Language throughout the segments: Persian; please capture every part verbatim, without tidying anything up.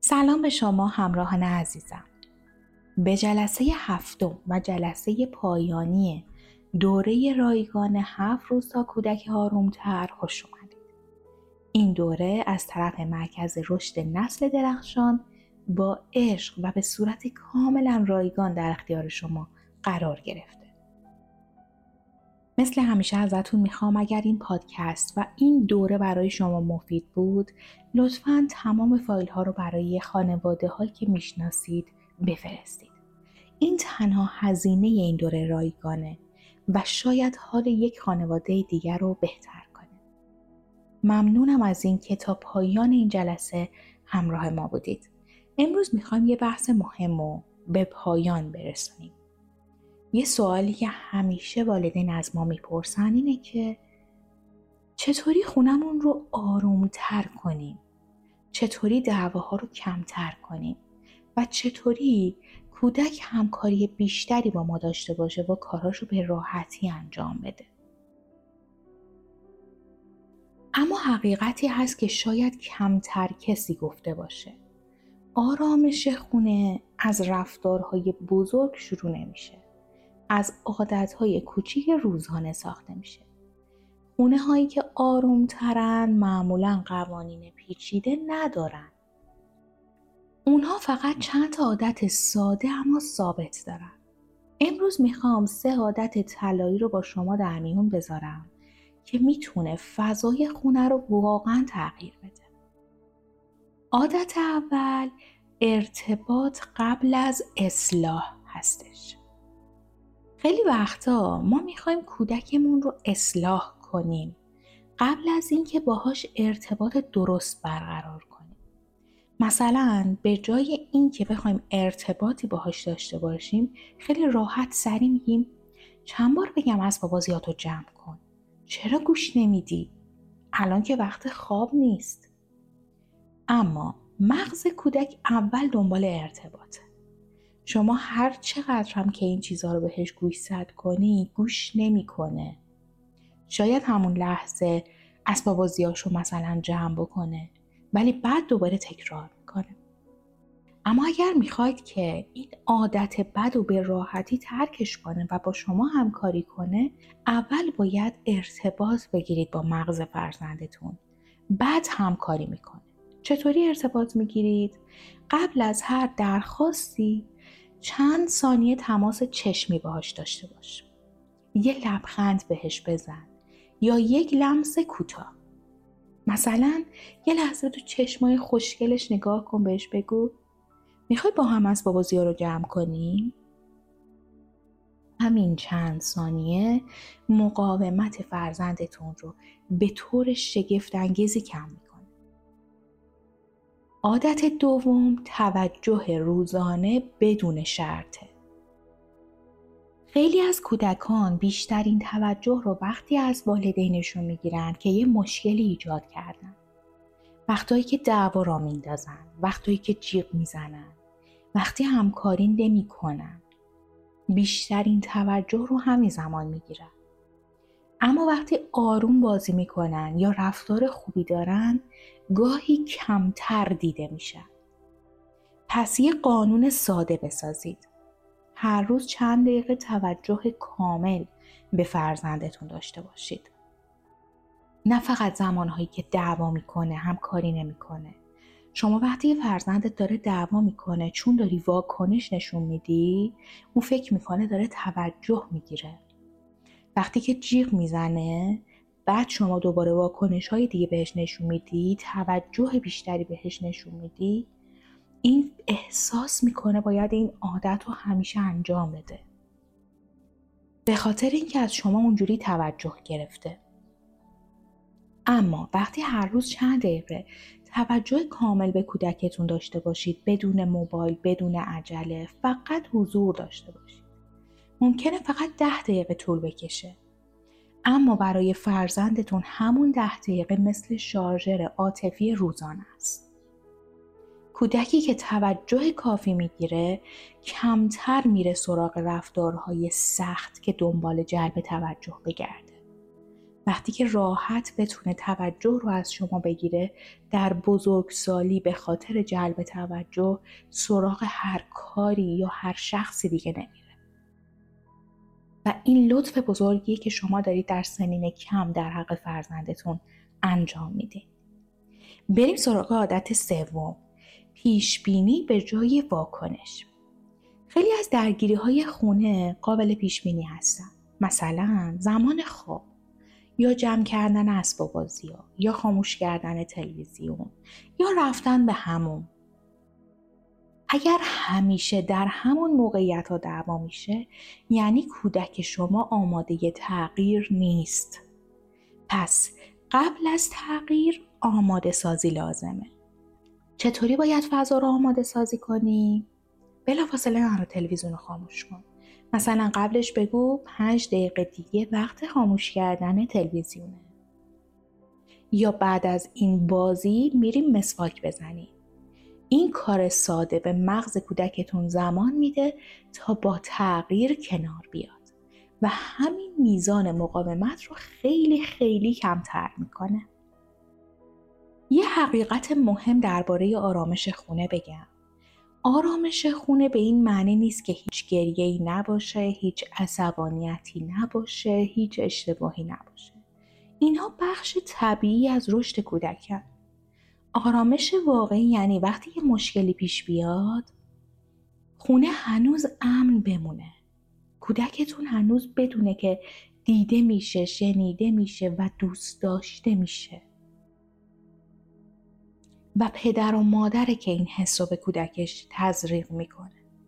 سلام به شما همراهان عزیزم. به جلسه هفتم و جلسه پایانی دوره رایگان هفت روز تا کودک آرومتر خوش اومدید. این دوره از طرف مرکز رشد نسل درخشان با عشق و به صورت کاملا رایگان در اختیار شما قرار گرفته. مثل همیشه ازتون میخوام اگر این پادکست و این دوره برای شما مفید بود، لطفاً تمام فایل ها رو برای خانواده هایی که میشناسید بفرستید. این تنها هزینه این دوره رایگانه و شاید حال یک خانواده دیگر رو بهتر کنه. ممنونم از این که تا پایان این جلسه همراه ما بودید. امروز میخوایم یه بحث مهم رو به پایان برسونیم. یه سوالی که همیشه والدین از ما میپرسن اینه که چطوری خونمون رو آرومتر کنیم؟ چطوری دعواها رو کمتر کنیم؟ و چطوری کودک همکاری بیشتری با ما داشته باشه و کاراشو به راحتی انجام بده؟ اما حقیقتی هست که شاید کمتر کسی گفته باشه. آرامش خونه از رفتارهای بزرگ شروع نمیشه. از عادتهای کوچیک روزانه ساخته میشه. خونه هایی که آرومترن معمولاً قوانین پیچیده ندارن. اونها فقط چند تا عادت ساده اما ثابت دارن. امروز میخوام سه عادت طلایی رو با شما در میون بذارم که میتونه فضای خونه رو واقعاً تغییر بده. عادت اول ارتباط قبل از اصلاح هستش. خیلی وقتا ما میخوایم کودکمون رو اصلاح کنیم قبل از اینکه باهاش ارتباط درست برقرار کنیم. مثلا به جای اینکه بخوایم ارتباطی باهاش داشته باشیم خیلی راحت سری میگیم چند بار بگم اسباب بازیاتو جمع کن، چرا گوش نمیدی؟ الان که وقت خواب نیست. اما مغز کودک اول دنبال ارتباطه. شما هر چقدر هم که این چیزها رو بهش گوشزد کنی گوش نمیکنه. شاید همون لحظه اسباب بازیاشو مثلا جمع بکنه ولی بعد دوباره تکرار میکنه. اما اگر میخواید که این عادت بد رو به راحتی ترکش کنه و با شما همکاری کنه، اول باید ارتباط بگیرید با مغز فرزندتون. بعد همکاری میکنه. چطوری ارتباط میگیرید؟ قبل از هر درخواستی چند ثانیه تماس چشمی باهاش داشته باش. یه لبخند بهش بزن یا یک لمس کوتاه. مثلا یه لحظه تو چشمای خوشگلش نگاه کن، بهش بگو میخوای با هم اسباب بازی‌ها رو جمع کنیم؟ همین چند ثانیه مقاومت فرزندتون رو به طور شگفت انگیزی کم میکنه. عادت دوم توجه روزانه بدون شرطه. خیلی از کودکان بیشترین توجه رو وقتی از والدینشون میگیرن که یه مشکلی ایجاد کردن. وقتایی که دعوا را میندازن، وقتایی که جیغ میزنن، وقتی همکاری نمی کنن. بیشترین توجه رو همین زمان میگیرن. اما وقتی آروم بازی میکنن یا رفتار خوبی دارن، گاهی کمتر دیده میشن. پس یه قانون ساده بسازید. هر روز چند دقیقه توجه کامل به فرزندتون داشته باشید. نه فقط زمانهایی که دعوا میکنه، همکاری نمیکنه. شما وقتی فرزندت داره دعوا میکنه چون داری واکنش نشون میدی، اون فکر میکنه داره توجه میگیره. وقتی که جیغ میزنه، بعد شما دوباره واکنش های دیگه بهش نشون میدی، توجه بیشتری بهش نشون میدی، این احساس میکنه باید این عادت رو همیشه انجام بده. به خاطر اینکه از شما اونجوری توجه گرفته. اما وقتی هر روز چند دقیقه توجه کامل به کودکتون داشته باشید، بدون موبایل، بدون عجله، فقط حضور داشته باشید. ممکنه فقط ده دقیقه طول بکشه. اما برای فرزندتون همون ده دقیقه مثل شارژر عاطفی روزانه است. کودکی که توجه کافی میگیره کمتر میره سراغ رفتارهای سخت که دنبال جلب توجه بگرده. وقتی که راحت بتونه توجه رو از شما بگیره، در بزرگسالی به خاطر جلب توجه سراغ هر کاری یا هر شخصی دیگه نمیره. و این لطف بزرگیه که شما دارید در سنین کم در حق فرزندتون انجام میدین. بریم سراغ عادت سوم، پیش بینی به جای واکنش. خیلی از درگیری های خونه قابل پیش بینی هستن. مثلا زمان خواب، یا جمع کردن اسباب بازی‌ها، یا خاموش کردن تلویزیون، یا رفتن به حموم. اگر همیشه در همون موقعیت ها دعوا میشه، یعنی کودک شما آماده تغییر نیست. پس قبل از تغییر آماده سازی لازمه. چطوری باید فضا رو آماده سازی کنی؟ بلافاصله نرو تلویزیون رو خاموش کن. مثلا قبلش بگو پنج دقیقه دیگه وقت خاموش کردن تلویزیونه. یا بعد از این بازی میریم مسواک بزنیم. این کار ساده به مغز کودکتون زمان میده تا با تغییر کنار بیاد و همین میزان مقاومت رو خیلی خیلی کمتر میکنه. یه حقیقت مهم درباره آرامش خونه بگم. آرامش خونه به این معنی نیست که هیچ گریه‌ای نباشه، هیچ عصبانیتی نباشه، هیچ اشتباهی نباشه. اینها بخش طبیعی از رشد کودکن. آرامش واقعی یعنی وقتی یه مشکلی پیش بیاد، خونه هنوز امن بمونه. کودکتون هنوز بدونه که دیده میشه، شنیده میشه و دوست داشته میشه. و پدر و مادره که این حس رو به کودکش تزریق میکنه.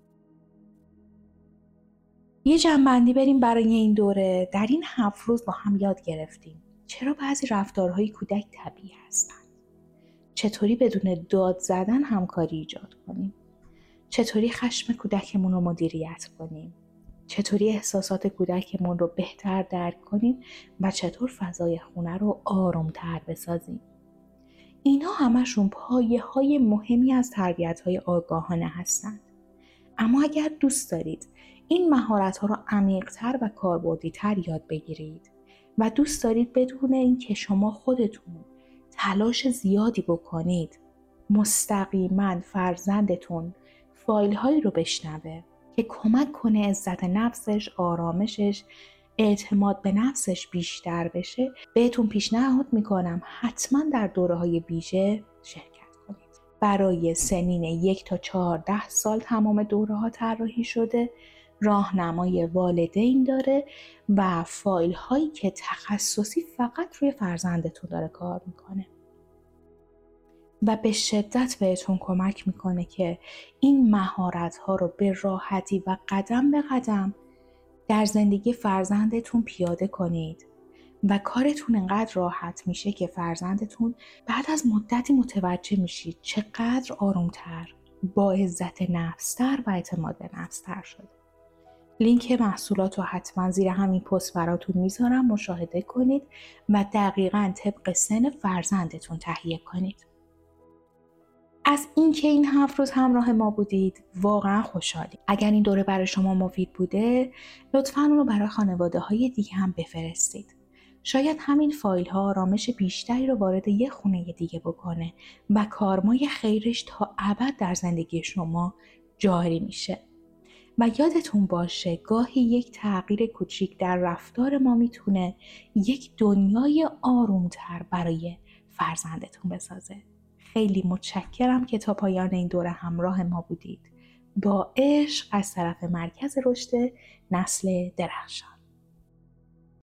یه جمع‌بندی بریم برای این دوره. در این هفت روز با هم یاد گرفتیم چرا بعضی رفتارهای کودک طبیعی هستن. چطوری بدون داد زدن همکاری ایجاد کنیم. چطوری خشم کودکمون رو مدیریت کنیم. چطوری احساسات کودکمون رو بهتر درک کنیم و چطور فضای خونه رو آرومتر بسازیم. اینا همشون پایه های مهمی از تربیت های آگاهانه هستند. اما اگر دوست دارید این مهارت ها رو عمیق‌تر و کاربردی‌تر یاد بگیرید و دوست دارید بدون اینکه شما خودتون تلاش زیادی بکنید، مستقیما فرزندتون فایل هایی رو بشنوه که کمک کنه عزت نفسش، آرامشش، اعتماد به نفسش بیشتر بشه، بهتون پیشنهاد میکنم حتما در دوره های ویژه شرکت کنید. برای سنین یک تا چهارده سال تمام دوره ها طراحی شده، راهنمای والدین داره و فایل هایی که تخصصی فقط روی فرزندتون داره کار میکنه و به شدت بهتون کمک میکنه که این مهارت ها رو به راحتی و قدم به قدم در زندگی فرزندتون پیاده کنید و کارتون انقدر راحت میشه که فرزندتون بعد از مدتی متوجه میشید چقدر آرومتر، با عزت نفستر و اعتماد به نفستر شده. لینک محصولات رو حتما زیر همین پست براتون میذارم، مشاهده کنید و دقیقاً طبق سن فرزندتون تهیه کنید. از اینکه این هفت روز همراه ما بودید واقعا خوشحالیم. اگر این دوره برای شما مفید بوده، لطفاً اون رو برای خانواده های دیگه هم بفرستید. شاید همین فایل ها آرامش بیشتری رو وارد یه خونه دیگه بکنه و کارمای خیرش تا ابد در زندگی شما جاری میشه. و یادتون باشه گاهی یک تغییر کوچیک در رفتار ما میتونه یک دنیای آرومتر برای فرزندتون بسازه. خیلی متشکرم که تا پایان این دوره همراه ما بودید. با عشق از طرف مرکز رشد نسل درخشان.